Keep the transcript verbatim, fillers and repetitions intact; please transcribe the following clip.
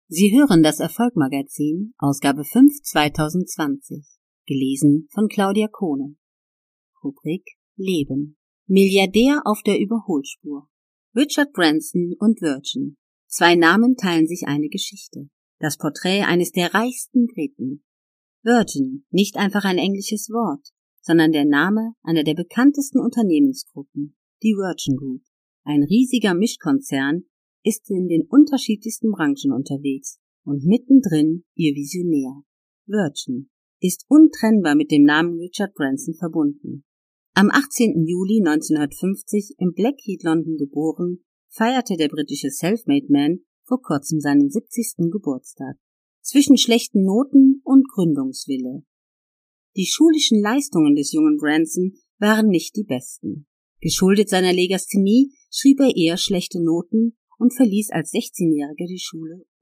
Sie hören das Erfolg-Magazin, Ausgabe fünf zweitausendzwanzig, gelesen von Claudia Kohne. Rubrik Leben. Milliardär auf der Überholspur. Richard Branson und Virgin. Zwei Namen teilen sich eine Geschichte. Das Porträt eines der reichsten Briten. Virgin, nicht einfach ein englisches Wort, sondern der Name einer der bekanntesten Unternehmensgruppen, die Virgin Group. Ein riesiger Mischkonzern ist in den unterschiedlichsten Branchen unterwegs und mittendrin ihr Visionär. Virgin ist untrennbar mit dem Namen Richard Branson verbunden. Am achtzehnten Juli neunzehnhundertfünfzig in Blackheath, London geboren, feierte der britische Selfmade-Man vor kurzem seinen siebzigsten Geburtstag. Zwischen schlechten Noten und Gründungswille. Die schulischen Leistungen des jungen Branson waren nicht die besten. Geschuldet seiner Legasthenie schrieb er eher schlechte Noten und verließ als sechzehnjähriger die Schule